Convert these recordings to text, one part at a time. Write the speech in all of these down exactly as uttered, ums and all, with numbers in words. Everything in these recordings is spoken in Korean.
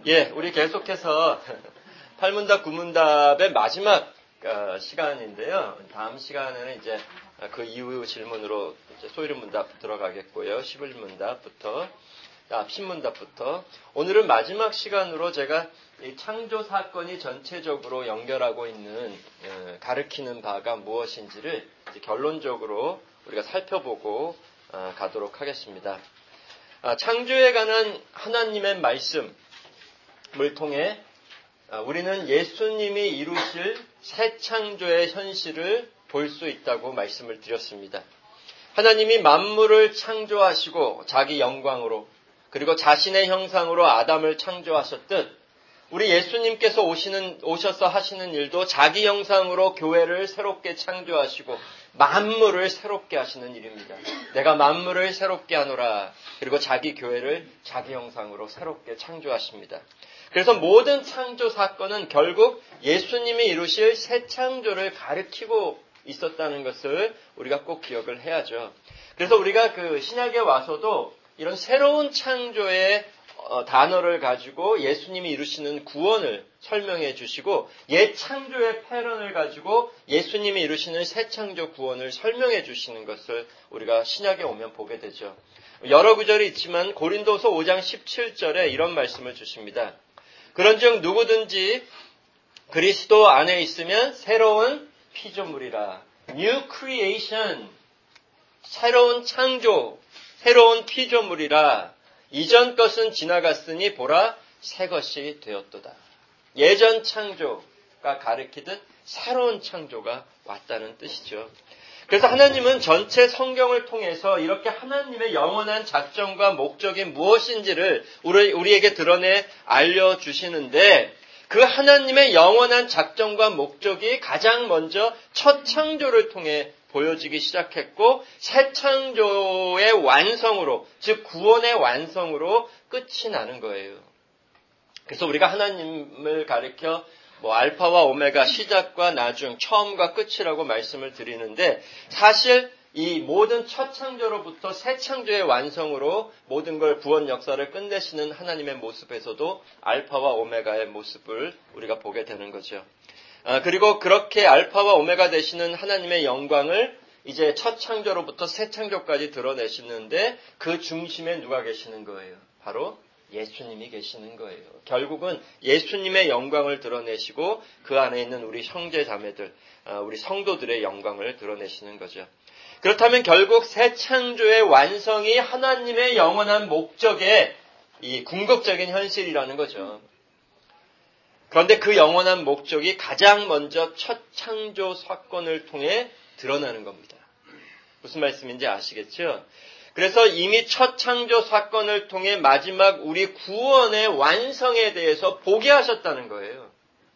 예, 우리 계속해서 팔문답, 구문답의 마지막 어, 시간인데요. 다음 시간에는 이제 그 이후 질문으로 이제 소위름 문답 들어가겠고요. 십일 문답부터, 아, 신문답부터. 오늘은 마지막 시간으로 제가 이 창조 사건이 전체적으로 연결하고 있는 어, 가르치는 바가 무엇인지를 이제 결론적으로 우리가 살펴보고 어, 가도록 하겠습니다. 아, 창조에 관한 하나님의 말씀을 통해 우리는 예수님이 이루실 새 창조의 현실을 볼 수 있다고 말씀을 드렸습니다. 하나님이 만물을 창조하시고 자기 영광으로 그리고 자신의 형상으로 아담을 창조하셨듯 우리 예수님께서 오시는, 오셔서 하시는 일도 자기 형상으로 교회를 새롭게 창조하시고 만물을 새롭게 하시는 일입니다. 내가 만물을 새롭게 하노라. 그리고 자기 교회를 자기 형상으로 새롭게 창조하십니다. 그래서 모든 창조 사건은 결국 예수님이 이루실 새 창조를 가리키고 있었다는 것을 우리가 꼭 기억을 해야죠. 그래서 우리가 그 신약에 와서도 이런 새로운 창조의 어, 단어를 가지고 예수님이 이루시는 구원을 설명해 주시고 옛 창조의 패런을 가지고 예수님이 이루시는 새 창조 구원을 설명해 주시는 것을 우리가 신약에 오면 보게 되죠. 여러 구절이 있지만 고린도서 오 장 십칠 절에 이런 말씀을 주십니다. 그런즉 누구든지 그리스도 안에 있으면 새로운 피조물이라. New creation, 새로운 창조, 새로운 피조물이라. 이전 것은 지나갔으니 보라 새 것이 되었도다. 예전 창조가 가리키듯 새로운 창조가 왔다는 뜻이죠. 그래서 하나님은 전체 성경을 통해서 이렇게 하나님의 영원한 작정과 목적이 무엇인지를 우리, 우리에게 드러내 알려주시는데 그 하나님의 영원한 작정과 목적이 가장 먼저 첫 창조를 통해 보여지기 시작했고 새 창조의 완성으로, 즉 구원의 완성으로 끝이 나는 거예요. 그래서 우리가 하나님을 가리켜 뭐 알파와 오메가, 시작과 나중, 처음과 끝이라고 말씀을 드리는데 사실 이 모든 첫 창조로부터 새 창조의 완성으로 모든 걸 구원 역사를 끝내시는 하나님의 모습에서도 알파와 오메가의 모습을 우리가 보게 되는 거죠. 아, 그리고 그렇게 알파와 오메가 되시는 하나님의 영광을 이제 첫 창조로부터 새 창조까지 드러내시는데 그 중심에 누가 계시는 거예요? 바로 예수님이 계시는 거예요. 결국은 예수님의 영광을 드러내시고 그 안에 있는 우리 형제 자매들, 우리 성도들의 영광을 드러내시는 거죠. 그렇다면 결국 새 창조의 완성이 하나님의 영원한 목적의 이 궁극적인 현실이라는 거죠. 그런데 그 영원한 목적이 가장 먼저 첫 창조 사건을 통해 드러나는 겁니다. 무슨 말씀인지 아시겠죠? 그래서 이미 첫 창조 사건을 통해 마지막 우리 구원의 완성에 대해서 보게 하셨다는 거예요.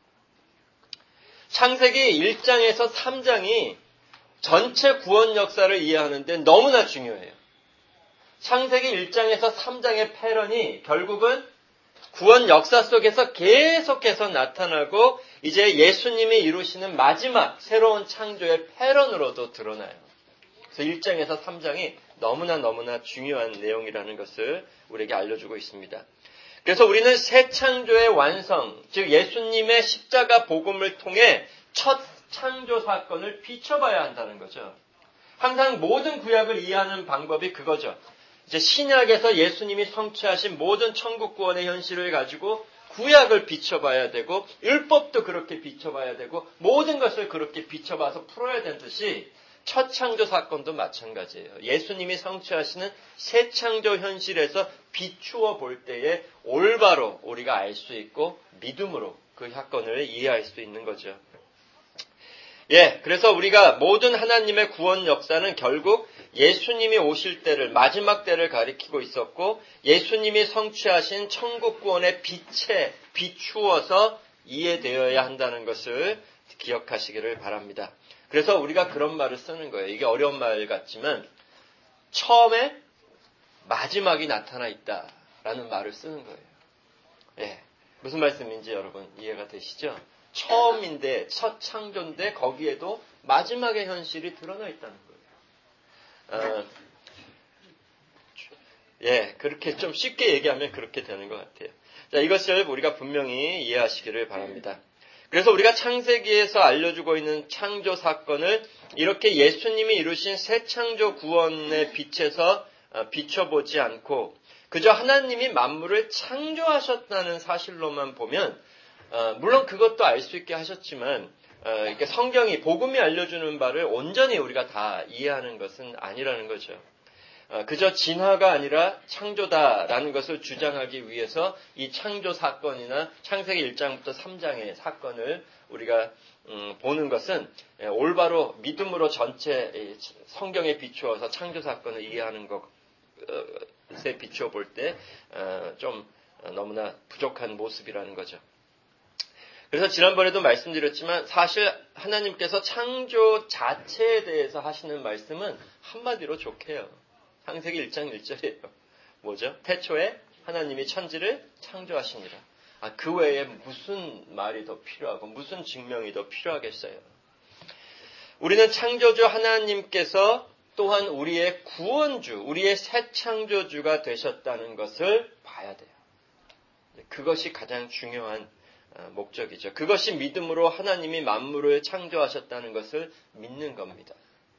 창세기 일 장에서 삼 장이 전체 구원 역사를 이해하는데 너무나 중요해요. 창세기 일 장에서 삼 장의 패런이 결국은 구원 역사 속에서 계속해서 나타나고 이제 예수님이 이루시는 마지막 새로운 창조의 패런으로도 드러나요. 그래서 일 장에서 삼 장이 너무나 너무나 중요한 내용이라는 것을 우리에게 알려주고 있습니다. 그래서 우리는 새 창조의 완성, 즉 예수님의 십자가 복음을 통해 첫 창조 사건을 비춰봐야 한다는 거죠. 항상 모든 구약을 이해하는 방법이 그거죠. 이제 신약에서 예수님이 성취하신 모든 천국 구원의 현실을 가지고 구약을 비춰봐야 되고 율법도 그렇게 비춰봐야 되고 모든 것을 그렇게 비춰봐서 풀어야 되는 듯이 첫 창조 사건도 마찬가지예요. 예수님이 성취하시는 새 창조 현실에서 비추어 볼 때에 올바로 우리가 알 수 있고 믿음으로 그 사건을 이해할 수 있는 거죠. 예, 그래서 우리가 모든 하나님의 구원 역사는 결국 예수님이 오실 때를, 마지막 때를 가리키고 있었고 예수님이 성취하신 천국 구원의 빛에 비추어서 이해되어야 한다는 것을 기억하시기를 바랍니다. 그래서 우리가 그런 말을 쓰는 거예요. 이게 어려운 말 같지만 처음에 마지막이 나타나 있다라는 말을 쓰는 거예요. 예, 무슨 말씀인지 여러분 이해가 되시죠? 처음인데 첫 창조인데 거기에도 마지막의 현실이 드러나 있다는 거예요. 어, 예, 그렇게 좀 쉽게 얘기하면 그렇게 되는 것 같아요. 자, 이것을 우리가 분명히 이해하시기를 바랍니다. 그래서 우리가 창세기에서 알려주고 있는 창조 사건을 이렇게 예수님이 이루신 새 창조 구원의 빛에서 비춰보지 않고 그저 하나님이 만물을 창조하셨다는 사실로만 보면 물론 그것도 알 수 있게 하셨지만 이렇게 성경이 복음이 알려주는 바를 온전히 우리가 다 이해하는 것은 아니라는 거죠. 그저 진화가 아니라 창조다라는 것을 주장하기 위해서 이 창조 사건이나 창세기 일 장부터 삼 장의 사건을 우리가 보는 것은 올바로 믿음으로 전체 성경에 비추어서 창조 사건을 이해하는 것에 비추어 볼 때 좀 너무나 부족한 모습이라는 거죠. 그래서 지난번에도 말씀드렸지만 사실 하나님께서 창조 자체에 대해서 하시는 말씀은 한마디로 좋게요. 창세기 일 장 일 절이에요. 뭐죠? 태초에 하나님이 천지를 창조하시니라. 아, 그 외에 무슨 말이 더 필요하고 무슨 증명이 더 필요하겠어요? 우리는 창조주 하나님께서 또한 우리의 구원주, 우리의 새 창조주가 되셨다는 것을 봐야 돼요. 그것이 가장 중요한 목적이죠. 그것이 믿음으로 하나님이 만물을 창조하셨다는 것을 믿는 겁니다.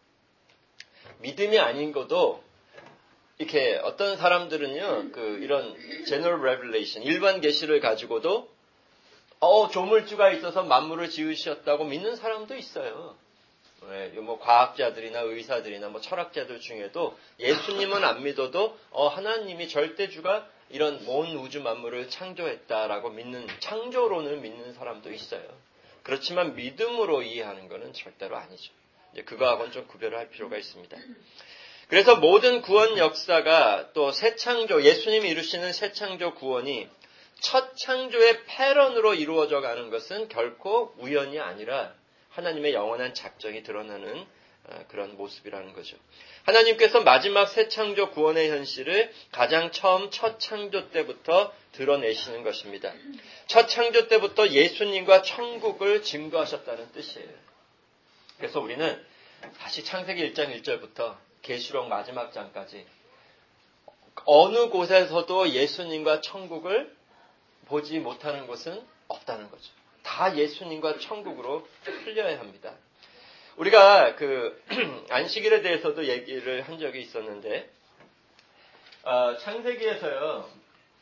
믿음이 아닌 것도 이렇게 어떤 사람들은요, 그 이런 general revelation, 일반 계시를 가지고도 어 조물주가 있어서 만물을 지으셨다고 믿는 사람도 있어요. 네, 뭐 과학자들이나 의사들이나 뭐 철학자들 중에도 예수님은 안 믿어도 어 하나님이 절대주가 이런 온 우주 만물을 창조했다라고 믿는 창조론을 믿는 사람도 있어요. 그렇지만 믿음으로 이해하는 것은 절대로 아니죠. 이제 그거하고는 좀 구별을 할 필요가 있습니다. 그래서 모든 구원 역사가 또 새 창조, 예수님이 이루시는 새 창조 구원이 첫 창조의 패런으로 이루어져 가는 것은 결코 우연이 아니라 하나님의 영원한 작정이 드러나는 그런 모습이라는 거죠. 하나님께서 마지막 새 창조 구원의 현실을 가장 처음 첫 창조 때부터 드러내시는 것입니다. 첫 창조 때부터 예수님과 천국을 증거하셨다는 뜻이에요. 그래서 우리는 다시 창세기 일 장 일 절부터 계시록 마지막 장까지 어느 곳에서도 예수님과 천국을 보지 못하는 곳은 없다는 거죠. 다 예수님과 천국으로 풀려야 합니다. 우리가 그 안식일에 대해서도 얘기를 한 적이 있었는데 어, 창세기에서요,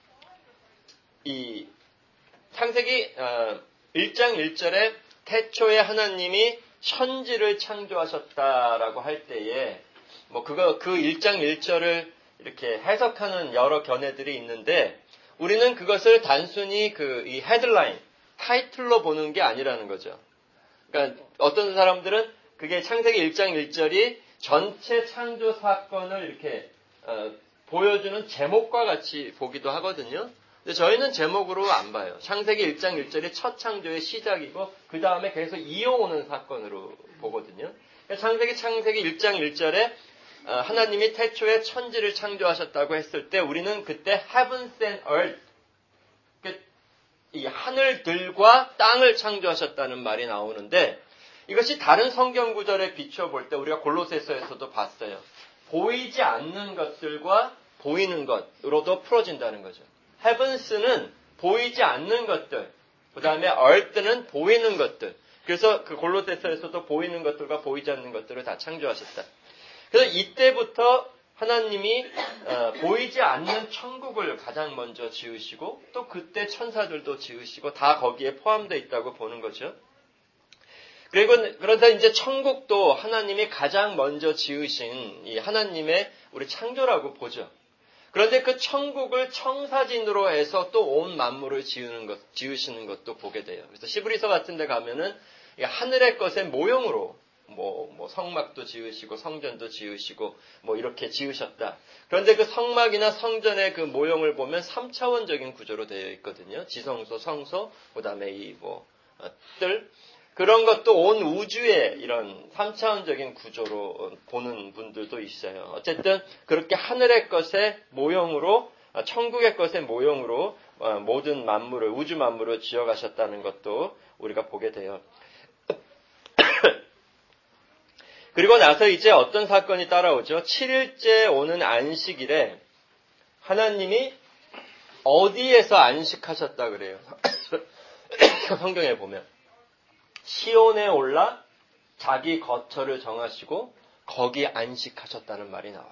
이 창세기 어, 일 장 일 절에 태초에 하나님이 천지를 창조하셨다라고 할 때에 뭐 그거 그 일 장 일 절을 이렇게 해석하는 여러 견해들이 있는데 우리는 그것을 단순히 그 이 헤드라인 타이틀로 보는 게 아니라는 거죠. 그러니까 어떤 사람들은 그게 창세기 일 장 일 절이 전체 창조 사건을 이렇게 어, 보여주는 제목과 같이 보기도 하거든요. 근데 저희는 제목으로 안 봐요. 창세기 일 장 일 절이 첫 창조의 시작이고 그 다음에 계속 이어오는 사건으로 보거든요. 창세기 창세기 일 장 일 절에 하나님이 태초에 천지를 창조하셨다고 했을 때 우리는 그때 heavens and earth, 이 하늘들과 땅을 창조하셨다는 말이 나오는데 이것이 다른 성경 구절에 비춰볼 때 우리가 골로새서에서도 봤어요. 보이지 않는 것들과 보이는 것으로도 풀어진다는 거죠. heavens는 보이지 않는 것들, 그 다음에 earth는 보이는 것들. 그래서 그 골로새서에서도 보이는 것들과 보이지 않는 것들을 다 창조하셨다. 그래서 이때부터 하나님이 어, 보이지 않는 천국을 가장 먼저 지으시고 또 그때 천사들도 지으시고 다 거기에 포함되어 있다고 보는 거죠. 그리고 그러다 이제 천국도 하나님이 가장 먼저 지으신 이 하나님의 우리 창조라고 보죠. 그런데 그 천국을 청사진으로 해서 또 온 만물을 지으는 것, 지으시는 것도 보게 돼요. 그래서 시브리서 같은 데 가면은 하늘의 것의 모형으로 뭐, 뭐 성막도 지으시고 성전도 지으시고 뭐 이렇게 지으셨다. 그런데 그 성막이나 성전의 그 모형을 보면 삼 차원적인 구조로 되어 있거든요. 지성소, 성소, 그 다음에 이 뭐 뜰. 그런 것도 온 우주의 이런 삼 차원적인 구조로 보는 분들도 있어요. 어쨌든 그렇게 하늘의 것의 모형으로, 천국의 것의 모형으로 모든 만물을, 우주 만물을 지어가셨다는 것도 우리가 보게 돼요. 그리고 나서 이제 어떤 사건이 따라오죠. 칠 일째 오는 안식일에 하나님이 어디에서 안식하셨다 그래요? 성경에 보면 시온에 올라 자기 거처를 정하시고 거기 안식하셨다는 말이 나와요.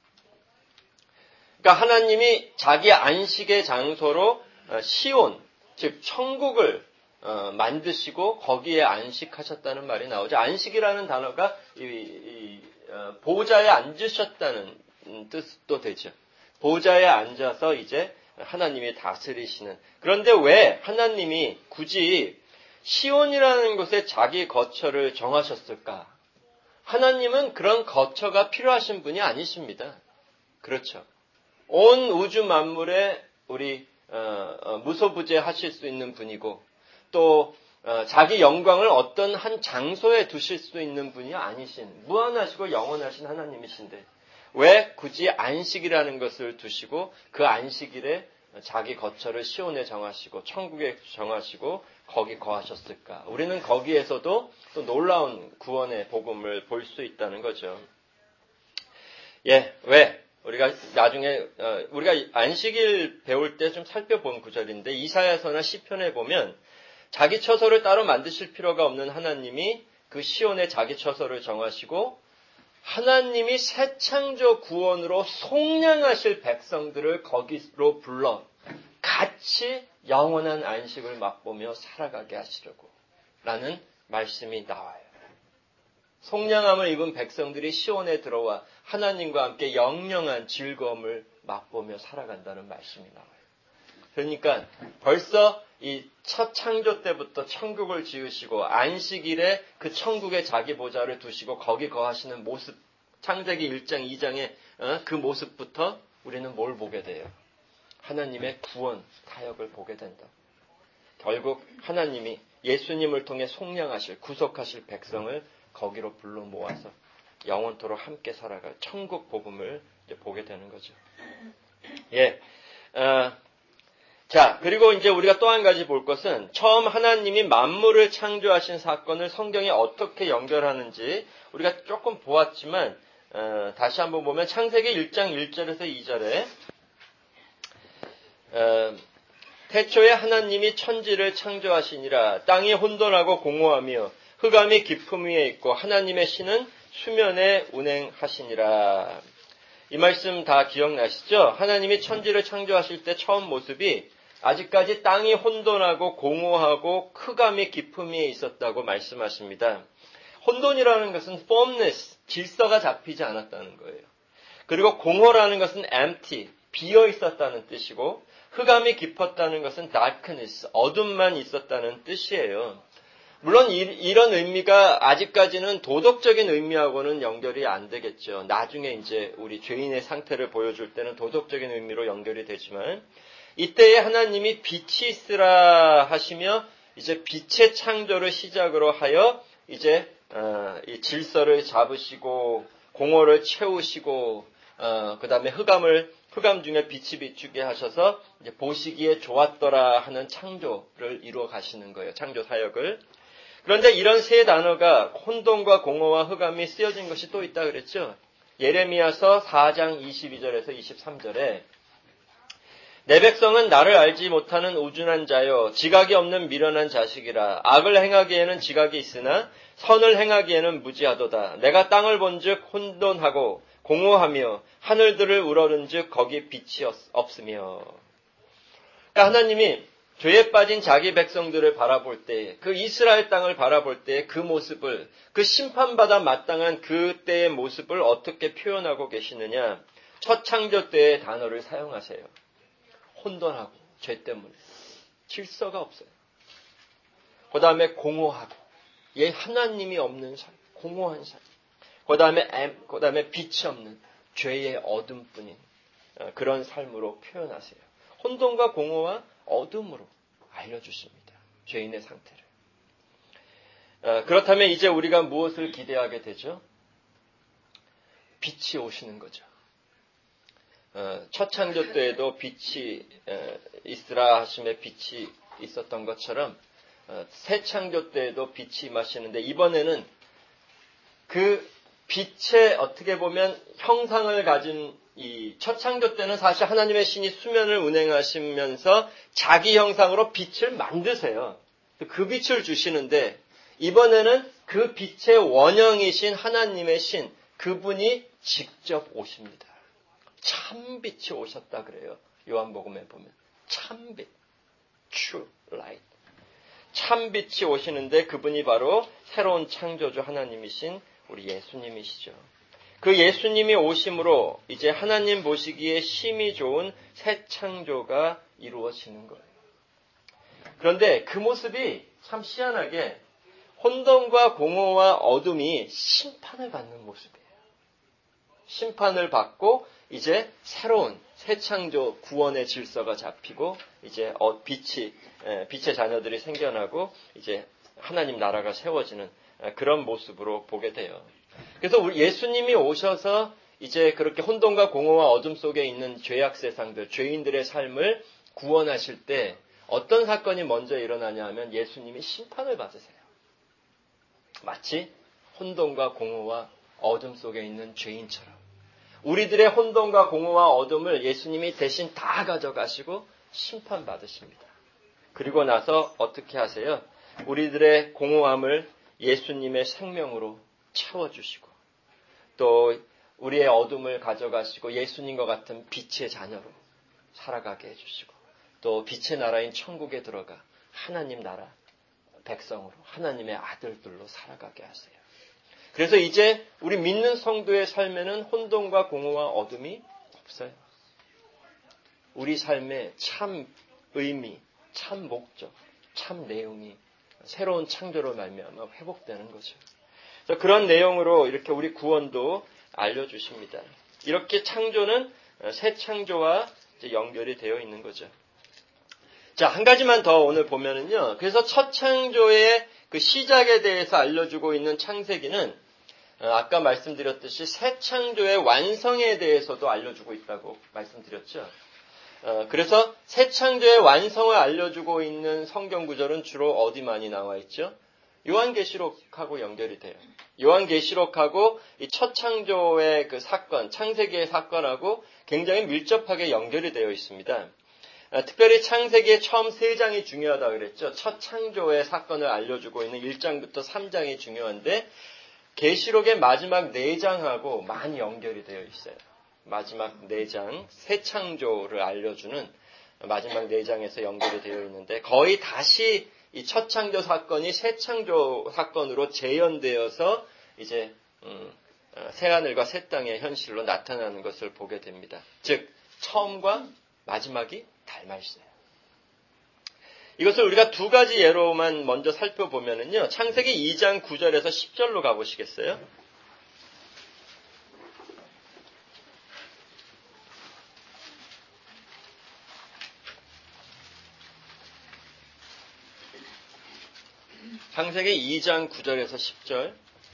그러니까 하나님이 자기 안식의 장소로 시온, 즉 천국을 만드시고 거기에 안식하셨다는 말이 나오죠. 안식이라는 단어가 이, 이, 보좌에 앉으셨다는 뜻도 되죠. 보좌에 앉아서 이제 하나님이 다스리시는. 그런데 왜 하나님이 굳이 시온이라는 곳에 자기 거처를 정하셨을까? 하나님은 그런 거처가 필요하신 분이 아니십니다. 그렇죠. 온 우주 만물에 우리 어, 어, 무소부재하실 수 있는 분이고 또 어, 자기 영광을 어떤 한 장소에 두실 수 있는 분이 아니신 무한하시고 영원하신 하나님이신데 왜 굳이 안식이라는 것을 두시고 그 안식일에 자기 거처를 시온에 정하시고 천국에 정하시고 거기 거하셨을까? 우리는 거기에서도 또 놀라운 구원의 복음을 볼 수 있다는 거죠. 예, 왜? 우리가 나중에 어, 우리가 안식일 배울 때 좀 살펴본 구절인데 이사야서나 시편에 보면 자기 처소를 따로 만드실 필요가 없는 하나님이 그 시온에 자기 처소를 정하시고 하나님이 새 창조 구원으로 속량하실 백성들을 거기로 불러 같이 영원한 안식을 맛보며 살아가게 하시려고 라는 말씀이 나와요. 속량함을 입은 백성들이 시온에 들어와 하나님과 함께 영영한 즐거움을 맛보며 살아간다는 말씀이 나와요. 그러니까 벌써 이 첫 창조 때부터 천국을 지으시고 안식일에 그 천국에 자기 보좌를 두시고 거기 거하시는 모습, 창세기 일 장 이 장의 그 모습부터 우리는 뭘 보게 돼요? 하나님의 구원, 타협을 보게 된다. 결국 하나님이 예수님을 통해 속량하실, 구속하실 백성을 거기로 불러 모아서 영원토록 함께 살아갈 천국 복음을 이제 보게 되는 거죠. 예. 어, 자, 그리고 이제 우리가 또 한 가지 볼 것은 처음 하나님이 만물을 창조하신 사건을 성경에 어떻게 연결하는지 우리가 조금 보았지만 어, 다시 한번 보면 창세기 일 장 일 절에서 이 절에 어, 태초에 하나님이 천지를 창조하시니라. 땅이 혼돈하고 공허하며 흑암이 깊음 위에 있고 하나님의 신은 수면에 운행하시니라. 이 말씀 다 기억나시죠? 하나님이 천지를 창조하실 때 처음 모습이 아직까지 땅이 혼돈하고 공허하고 흑암이 깊음 위에 있었다고 말씀하십니다. 혼돈이라는 것은 formless, 질서가 잡히지 않았다는 거예요. 그리고 공허라는 것은 empty, 비어 있었다는 뜻이고 흑암이 깊었다는 것은 darkness, 어둠만 있었다는 뜻이에요. 물론 이, 이런 의미가 아직까지는 도덕적인 의미하고는 연결이 안 되겠죠. 나중에 이제 우리 죄인의 상태를 보여줄 때는 도덕적인 의미로 연결이 되지만 이때에 하나님이 빛이 있으라 하시며 이제 빛의 창조를 시작으로 하여 이제 어, 이 질서를 잡으시고 공허를 채우시고 어, 그 다음에 흑암을 흑암 중에 빛이 비추게 하셔서 이제 보시기에 좋았더라 하는 창조를 이루어 가시는 거예요. 창조 사역을. 그런데 이런 세 단어가 혼돈과 공허와 흑암이 쓰여진 것이 또 있다 그랬죠. 예레미야서 사 장 이십이 절에서 이십삼 절에 내 백성은 나를 알지 못하는 우준한 자여 지각이 없는 미련한 자식이라. 악을 행하기에는 지각이 있으나 선을 행하기에는 무지하도다. 내가 땅을 본즉 혼돈하고 공허하며 하늘들을 우러른즉 거기 빛이 없으며. 그러니까 하나님이 죄에 빠진 자기 백성들을 바라볼 때, 그 이스라엘 땅을 바라볼 때 그 모습을, 그 심판받아 마땅한 그때의 모습을 어떻게 표현하고 계시느냐. 첫 창조 때의 단어를 사용하세요. 혼돈하고 죄 때문에 질서가 없어요. 그 다음에 공허하고 예 하나님이 없는 삶, 공허한 삶. 그 다음에 그 다음에 빛이 없는 죄의 어둠뿐인 그런 삶으로 표현하세요. 혼돈과 공허와 어둠으로 알려주십니다. 죄인의 상태를. 그렇다면 이제 우리가 무엇을 기대하게 되죠? 빛이 오시는 거죠. 첫 창조 때에도 빛이 있으라 하심에 빛이 있었던 것처럼 새 창조 때에도 빛이 임하시는데 이번에는 그 빛의 어떻게 보면 형상을 가진 이 첫 창조 때는 사실 하나님의 신이 수면을 운행하시면서 자기 형상으로 빛을 만드세요. 그 빛을 주시는데 이번에는 그 빛의 원형이신 하나님의 신, 그분이 직접 오십니다. 참빛이 오셨다 그래요. 요한복음에 보면. 참빛. True light. 참빛이 오시는데 그분이 바로 새로운 창조주 하나님이신 우리 예수님이시죠. 그 예수님이 오심으로 이제 하나님 보시기에 심히 좋은 새 창조가 이루어지는 거예요. 그런데 그 모습이 참 희한하게 혼돈과 공허와 어둠이 심판을 받는 모습이에요. 심판을 받고 이제 새로운 새 창조 구원의 질서가 잡히고 이제 빛이 빛의 자녀들이 생겨나고 이제 하나님 나라가 세워지는 그런 모습으로 보게 돼요. 그래서 우리 예수님이 오셔서 이제 그렇게 혼돈과 공허와 어둠 속에 있는 죄악 세상들, 죄인들의 삶을 구원하실 때 어떤 사건이 먼저 일어나냐 하면 예수님이 심판을 받으세요. 마치 혼돈과 공허와 어둠 속에 있는 죄인처럼. 우리들의 혼돈과 공허와 어둠을 예수님이 대신 다 가져가시고 심판받으십니다. 그리고 나서 어떻게 하세요? 우리들의 공허함을 예수님의 생명으로 채워주시고 또 우리의 어둠을 가져가시고 예수님과 같은 빛의 자녀로 살아가게 해주시고 또 빛의 나라인 천국에 들어가 하나님 나라 백성으로 하나님의 아들들로 살아가게 하세요. 그래서 이제 우리 믿는 성도의 삶에는 혼돈과 공허와 어둠이 없어요. 우리 삶에 참 의미, 참 목적, 참 내용이 새로운 창조로 말미암아 회복되는 거죠. 그래서 그런 내용으로 이렇게 우리 구원도 알려주십니다. 이렇게 창조는 새 창조와 이제 연결이 되어 있는 거죠. 자, 한 가지만 더 오늘 보면은요. 그래서 첫 창조의 그 시작에 대해서 알려주고 있는 창세기는 아까 말씀드렸듯이 새 창조의 완성에 대해서도 알려주고 있다고 말씀드렸죠. 그래서 새 창조의 완성을 알려주고 있는 성경 구절은 주로 어디 많이 나와 있죠? 요한계시록하고 연결이 돼요. 요한계시록하고 이 첫 창조의 그 사건, 창세기의 사건하고 굉장히 밀접하게 연결이 되어 있습니다. 특별히 창세기의 처음 세 장이 중요하다고 그랬죠. 첫 창조의 사건을 알려주고 있는 일 장부터 삼 장이 중요한데 계시록의 마지막 네 장하고 많이 연결이 되어 있어요. 마지막 네 장, 새 창조를 알려주는 마지막 네 장에서 연결이 되어 있는데 거의 다시 이 첫 창조 사건이 새 창조 사건으로 재현되어서 이제 음, 새하늘과 새 땅의 현실로 나타나는 것을 보게 됩니다. 즉 처음과 마지막이 닮아 있어요. 이것을 우리가 두 가지 예로만 먼저 살펴보면은요. 창세기 이 장 구 절에서 십 절로 가보시겠어요? 창세기 이 장 구 절에서 십 절.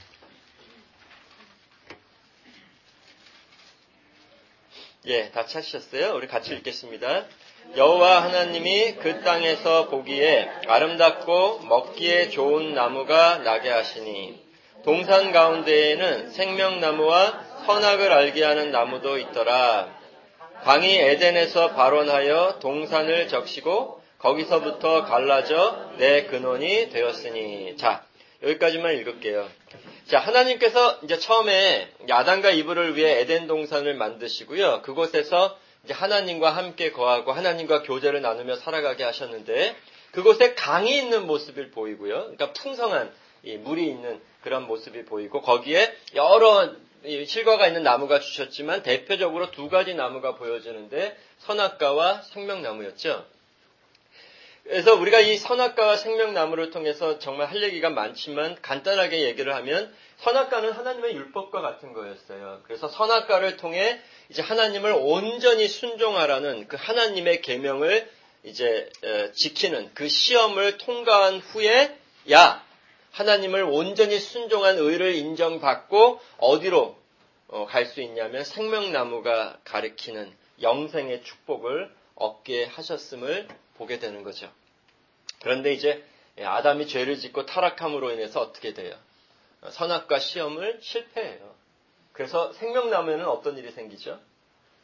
예, 다 찾으셨어요? 우리 같이 읽겠습니다. 여호와 하나님이 그 땅에서 보기에 아름답고 먹기에 좋은 나무가 나게 하시니 동산 가운데에는 생명나무와 선악을 알게 하는 나무도 있더라. 광이 에덴에서 발원하여 동산을 적시고 거기서부터 갈라져 내 근원이 되었으니. 자, 여기까지만 읽을게요. 자, 하나님께서 이제 처음에 아담과 이브를 위해 에덴 동산을 만드시고요. 그곳에서 이제 하나님과 함께 거하고 하나님과 교제를 나누며 살아가게 하셨는데 그곳에 강이 있는 모습을 보이고요. 그러니까 풍성한 이 물이 있는 그런 모습이 보이고 거기에 여러 실과가 있는 나무가 주셨지만 대표적으로 두 가지 나무가 보여지는데 선악과와 생명나무였죠. 그래서 우리가 이 선악과와 생명나무를 통해서 정말 할 얘기가 많지만 간단하게 얘기를 하면 선악과는 하나님의 율법과 같은 거였어요. 그래서 선악과를 통해 이제 하나님을 온전히 순종하라는 그 하나님의 계명을 이제 지키는 그 시험을 통과한 후에 야 하나님을 온전히 순종한 의를 인정받고 어디로 갈 수 있냐면 생명나무가 가리키는 영생의 축복을 얻게 하셨음을 보게 되는 거죠. 그런데 이제 아담이 죄를 짓고 타락함으로 인해서 어떻게 돼요? 선악과 시험을 실패해요. 그래서 생명나무에는 어떤 일이 생기죠?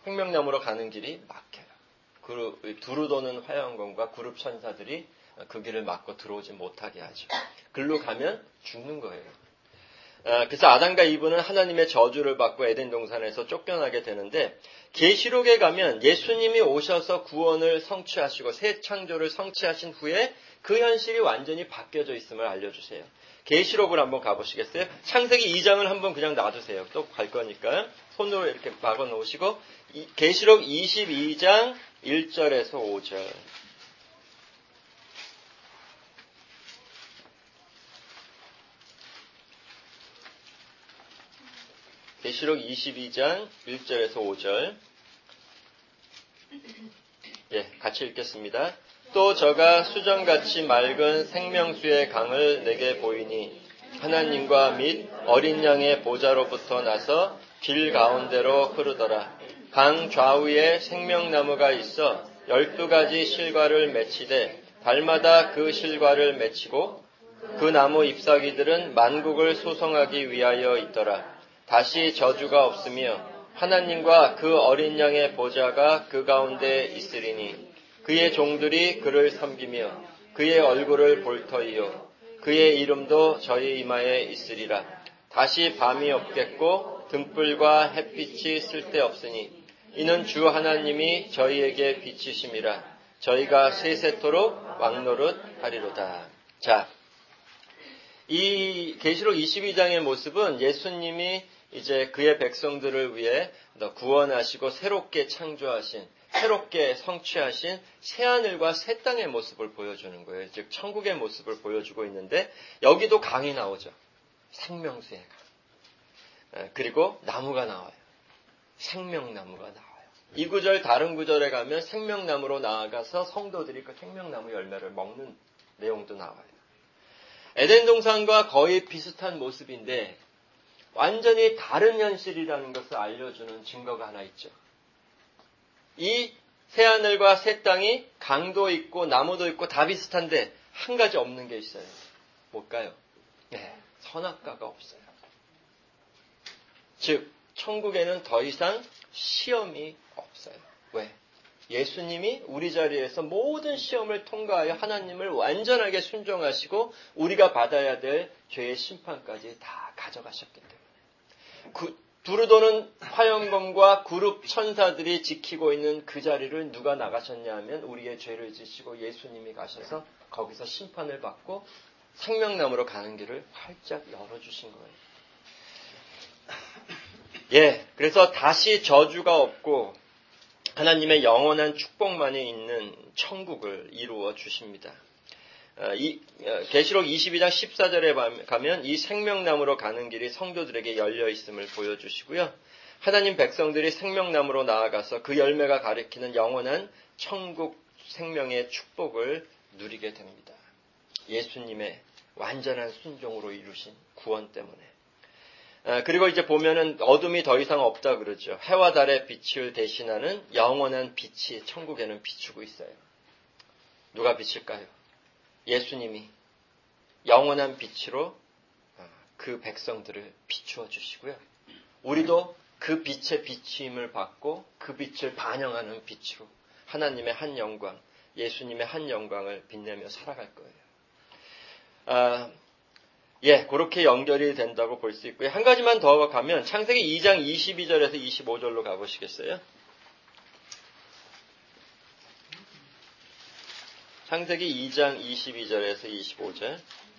생명나무로 가는 길이 막혀요. 그 두루 도는 화영검과 그룹 천사들이 그 길을 막고 들어오지 못하게 하죠. 글로 가면 죽는 거예요. 그래서 아담과 이브는 하나님의 저주를 받고 에덴 동산에서 쫓겨나게 되는데, 계시록에 가면 예수님이 오셔서 구원을 성취하시고 새 창조를 성취하신 후에 그 현실이 완전히 바뀌어져 있음을 알려주세요. 계시록을 한번 가보시겠어요? 창세기 이 장을 한번 그냥 놔두세요. 또 갈 거니까 손으로 이렇게 막아 놓으시고, 계시록 이십이 장 일 절에서 오 절. 계시록 이십이 장 일 절에서 오 절. 예, 같이 읽겠습니다. 또 저가 수정같이 맑은 생명수의 강을 내게 보이니 하나님과 및 어린 양의 보좌로부터 나서 길 가운데로 흐르더라. 강 좌우에 생명나무가 있어 열두 가지 실과를 맺히되 달마다 그 실과를 맺히고 그 나무 잎사귀들은 만국을 소성하기 위하여 있더라. 다시 저주가 없으며 하나님과 그 어린 양의 보좌가 그 가운데 있으리니 그의 종들이 그를 섬기며 그의 얼굴을 볼 터이요 그의 이름도 저희 이마에 있으리라. 다시 밤이 없겠고 등불과 햇빛이 쓸데없으니 이는 주 하나님이 저희에게 비치심이라. 저희가 세세토록 왕노릇 하리로다. 자, 이 계시록 이십이 장의 모습은 예수님이 이제 그의 백성들을 위해 구원하시고 새롭게 창조하신, 새롭게 성취하신 새하늘과 새 땅의 모습을 보여주는 거예요. 즉 천국의 모습을 보여주고 있는데, 여기도 강이 나오죠. 생명수의 강. 그리고 나무가 나와요. 생명나무가 나와요. 이 구절 다른 구절에 가면 생명나무로 나아가서 성도들이 그 생명나무 열매를 먹는 내용도 나와요. 에덴 동산과 거의 비슷한 모습인데 완전히 다른 현실이라는 것을 알려주는 증거가 하나 있죠. 이 새하늘과 새 땅이 강도 있고 나무도 있고 다 비슷한데 한 가지 없는 게 있어요. 뭘까요? 네, 선악과가 없어요. 즉 천국에는 더 이상 시험이 없어요. 왜? 예수님이 우리 자리에서 모든 시험을 통과하여 하나님을 완전하게 순종하시고 우리가 받아야 될 죄의 심판까지 다 가져가셨기 때문에. 그, 두루도는 화영검과 그룹 천사들이 지키고 있는 그 자리를 누가 나가셨냐 하면 우리의 죄를 지시고 예수님이 가셔서 거기서 심판을 받고 생명나무로 가는 길을 활짝 열어주신 거예요. 예, 그래서 다시 저주가 없고 하나님의 영원한 축복만이 있는 천국을 이루어 주십니다. 이 계시록 이십이 장 십사 절에 가면 이 생명나무로 가는 길이 성도들에게 열려 있음을 보여주시고요. 하나님 백성들이 생명나무로 나아가서 그 열매가 가리키는 영원한 천국 생명의 축복을 누리게 됩니다. 예수님의 완전한 순종으로 이루신 구원 때문에. 그리고 이제 보면은 어둠이 더 이상 없다 그러죠. 해와 달의 빛을 대신하는 영원한 빛이 천국에는 비추고 있어요. 누가 비칠까요? 예수님이 영원한 빛으로 그 백성들을 비추어 주시고요. 우리도 그 빛의 비추임을 받고 그 빛을 반영하는 빛으로 하나님의 한 영광, 예수님의 한 영광을 빛내며 살아갈 거예요. 아, 예, 그렇게 연결이 된다고 볼 수 있고요. 한 가지만 더 가면 창세기 이 장 이십이 절에서 이십오 절로 가보시겠어요? 창세기 이 장 이십이 절에서 이십오 절.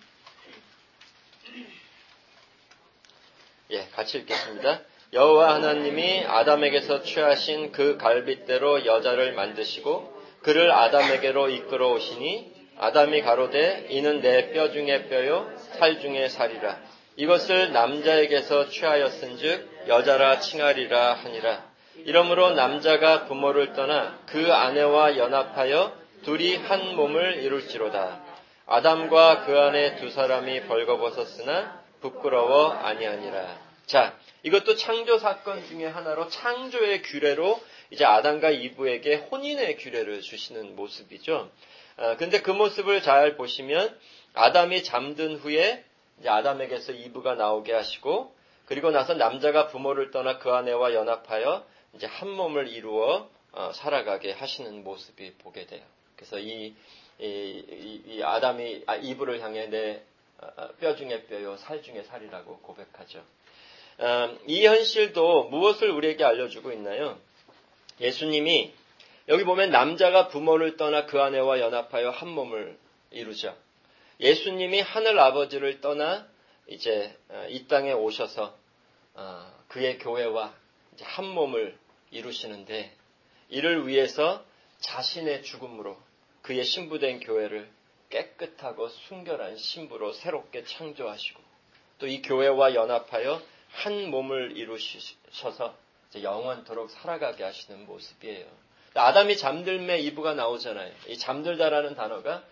예, 같이 읽겠습니다. 여호와 하나님이 아담에게서 취하신 그 갈빗대로 여자를 만드시고 그를 아담에게로 이끌어 오시니 아담이 가로되 이는 내 뼈 중에 뼈요 살 중에 살이라. 이것을 남자에게서 취하였은즉 여자라 칭하리라 하니라. 이러므로 남자가 부모를 떠나 그 아내와 연합하여 둘이 한 몸을 이룰지로다. 아담과 그 아내 두 사람이 벌거벗었으나 부끄러워 아니하니라. 자, 이것도 창조 사건 중에 하나로 창조의 규례로 이제 아담과 이브에게 혼인의 규례를 주시는 모습이죠. 아, 근데 그 모습을 잘 보시면 아담이 잠든 후에 이제 아담에게서 이브가 나오게 하시고 그리고 나서 남자가 부모를 떠나 그 아내와 연합하여 이제 한 몸을 이루어 어, 살아가게 하시는 모습이 보게 돼요. 그래서 이, 이, 이, 이 아담이 아, 이브를 향해 내 뼈 중에 뼈요 살 중에 살이라고 고백하죠. 어, 이 현실도 무엇을 우리에게 알려주고 있나요? 예수님이 여기 보면 남자가 부모를 떠나 그 아내와 연합하여 한 몸을 이루죠. 예수님이 하늘 아버지를 떠나 이제 이 땅에 오셔서 그의 교회와 이제 한 몸을 이루시는데, 이를 위해서 자신의 죽음으로 그의 신부된 교회를 깨끗하고 순결한 신부로 새롭게 창조하시고, 또 이 교회와 연합하여 한 몸을 이루셔서 영원토록 살아가게 하시는 모습이에요. 아담이 잠들매 이브가 나오잖아요. 이 잠들다라는 단어가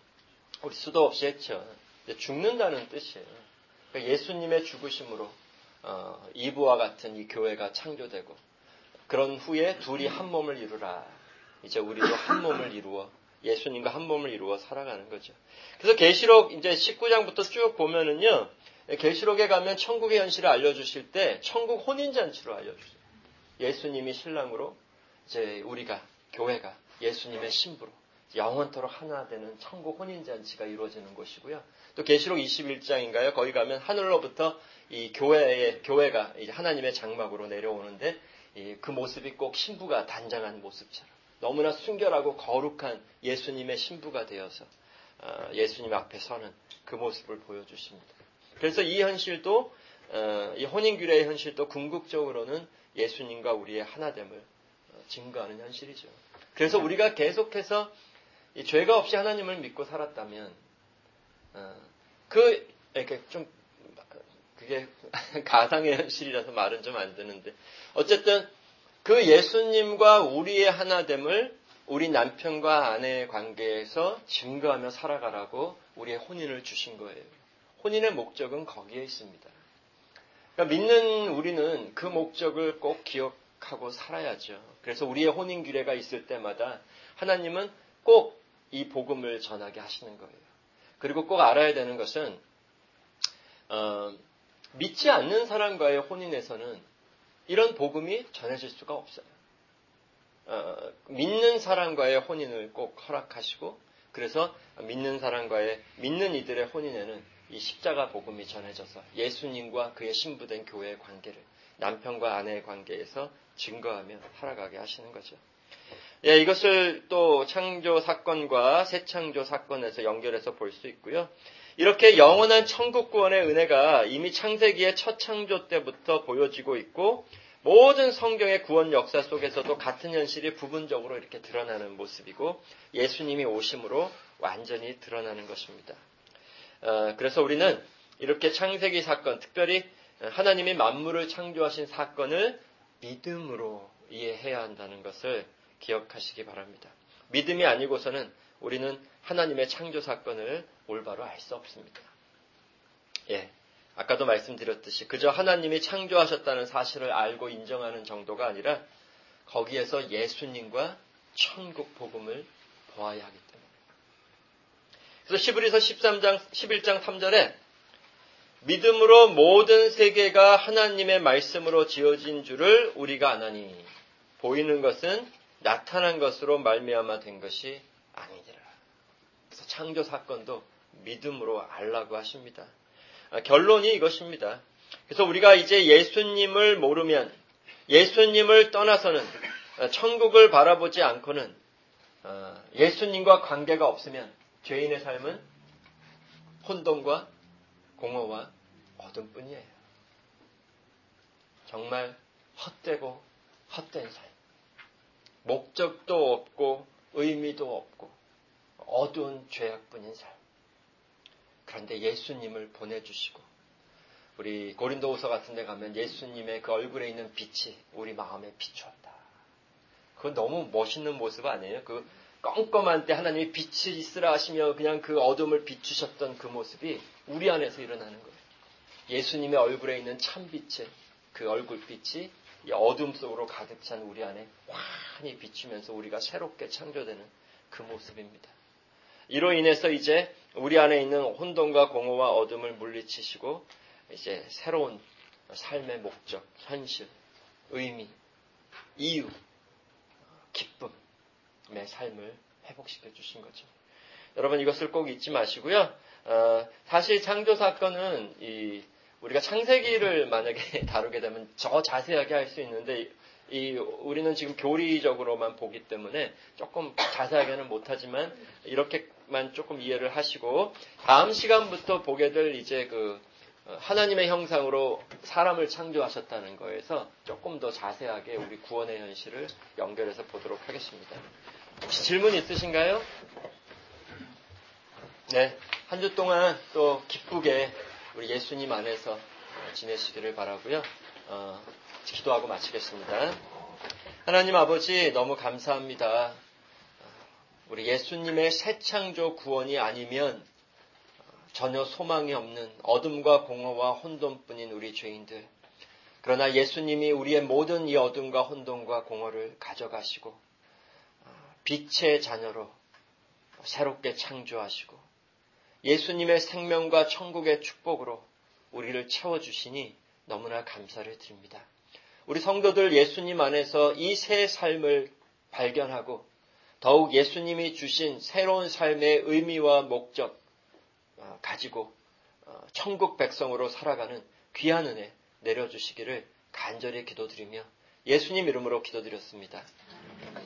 우리 수도 없이 했죠. 죽는다는 뜻이에요. 그러니까 예수님의 죽으심으로 어, 이브와 같은 이 교회가 창조되고, 그런 후에 둘이 한 몸을 이루라. 이제 우리도 한 몸을 이루어 예수님과 한 몸을 이루어 살아가는 거죠. 그래서 계시록 이제 십구 장부터 쭉 보면은요, 계시록에 가면 천국의 현실을 알려주실 때 천국 혼인잔치로 알려주세요. 예수님이 신랑으로 이제 우리가 교회가 예수님의 신부로 영원토록 하나 되는 천국 혼인잔치가 이루어지는 곳이고요. 또 계시록 이십일 장인가요? 거기 가면 하늘로부터 이 교회의 교회가 이제 하나님의 장막으로 내려오는데, 이, 그 모습이 꼭 신부가 단장한 모습처럼 너무나 순결하고 거룩한 예수님의 신부가 되어서 어, 예수님 앞에 서는 그 모습을 보여주십니다. 그래서 이 현실도 어, 이 혼인규례의 현실도 궁극적으로는 예수님과 우리의 하나됨을 증거하는 현실이죠. 그래서 우리가 계속해서 이 죄가 없이 하나님을 믿고 살았다면, 어, 그, 이렇게 좀, 그게 가상의 현실이라서 말은 좀 안 되는데, 어쨌든 그 예수님과 우리의 하나됨을 우리 남편과 아내의 관계에서 증거하며 살아가라고 우리의 혼인을 주신 거예요. 혼인의 목적은 거기에 있습니다. 그러니까 믿는 우리는 그 목적을 꼭 기억하고 살아야죠. 그래서 우리의 혼인 규례가 있을 때마다 하나님은 꼭 이 복음을 전하게 하시는 거예요. 그리고 꼭 알아야 되는 것은 어, 믿지 않는 사람과의 혼인에서는 이런 복음이 전해질 수가 없어요. 어, 믿는 사람과의 혼인을 꼭 허락하시고, 그래서 믿는 사람과의 믿는 이들의 혼인에는 이 십자가 복음이 전해져서 예수님과 그의 신부된 교회의 관계를 남편과 아내의 관계에서 증거하며 살아가게 하시는 거죠. 예, 이것을 또 창조 사건과 새 창조 사건에서 연결해서 볼 수 있고요. 이렇게 영원한 천국 구원의 은혜가 이미 창세기의 첫 창조 때부터 보여지고 있고, 모든 성경의 구원 역사 속에서도 같은 현실이 부분적으로 이렇게 드러나는 모습이고, 예수님이 오심으로 완전히 드러나는 것입니다. 어, 그래서 우리는 이렇게 창세기 사건, 특별히 하나님이 만물을 창조하신 사건을 믿음으로 이해해야 한다는 것을 기억하시기 바랍니다. 믿음이 아니고서는 우리는 하나님의 창조 사건을 올바로 알 수 없습니다. 예, 아까도 말씀드렸듯이 그저 하나님이 창조하셨다는 사실을 알고 인정하는 정도가 아니라 거기에서 예수님과 천국 복음을 보아야 하기 때문에. 그래서 히브리서 십삼 장 십일 장 삼 절에 믿음으로 모든 세계가 하나님의 말씀으로 지어진 줄을 우리가 아나니 보이는 것은 나타난 것으로 말미암아 된 것이 아니니라. 그래서 창조 사건도 믿음으로 알라고 하십니다. 아, 결론이 이것입니다. 그래서 우리가 이제 예수님을 모르면, 예수님을 떠나서는, 천국을 바라보지 않고는, 예수님과 관계가 없으면 죄인의 삶은 혼돈과 공허와 어둠뿐이에요. 정말 헛되고 헛된 삶. 목적도 없고 의미도 없고 어두운 죄악뿐인 삶. 그런데 예수님을 보내주시고, 우리 고린도후서 같은 데 가면 예수님의 그 얼굴에 있는 빛이 우리 마음에 비추었다. 그건 너무 멋있는 모습 아니에요? 그 껌껌한 때 하나님이 빛이 있으라 하시며 그냥 그 어둠을 비추셨던 그 모습이 우리 안에서 일어나는 거예요. 예수님의 얼굴에 있는 참빛의 그 얼굴빛이 이 어둠 속으로 가득 찬 우리 안에 환히 비추면서 우리가 새롭게 창조되는 그 모습입니다. 이로 인해서 이제 우리 안에 있는 혼돈과 공허와 어둠을 물리치시고 이제 새로운 삶의 목적, 현실, 의미, 이유, 기쁨의 삶을 회복시켜 주신 거죠. 여러분 이것을 꼭 잊지 마시고요. 어, 사실 창조 사건은 이 우리가 창세기를 만약에 다루게 되면 더 자세하게 할 수 있는데 이 우리는 지금 교리적으로만 보기 때문에 조금 자세하게는 못하지만 이렇게만 조금 이해를 하시고 다음 시간부터 보게 될 이제 그 하나님의 형상으로 사람을 창조하셨다는 거에서 조금 더 자세하게 우리 구원의 현실을 연결해서 보도록 하겠습니다. 혹시 질문 있으신가요? 네, 한 주 동안 또 기쁘게 우리 예수님 안에서 지내시기를 바라고요. 어, 기도하고 마치겠습니다. 하나님 아버지 너무 감사합니다. 우리 예수님의 새 창조 구원이 아니면 전혀 소망이 없는 어둠과 공허와 혼돈뿐인 우리 죄인들. 그러나 예수님이 우리의 모든 이 어둠과 혼돈과 공허를 가져가시고 빛의 자녀로 새롭게 창조하시고 예수님의 생명과 천국의 축복으로 우리를 채워주시니 너무나 감사를 드립니다. 우리 성도들 예수님 안에서 이 새 삶을 발견하고 더욱 예수님이 주신 새로운 삶의 의미와 목적 가지고 천국 백성으로 살아가는 귀한 은혜 내려주시기를 간절히 기도드리며 예수님 이름으로 기도드렸습니다.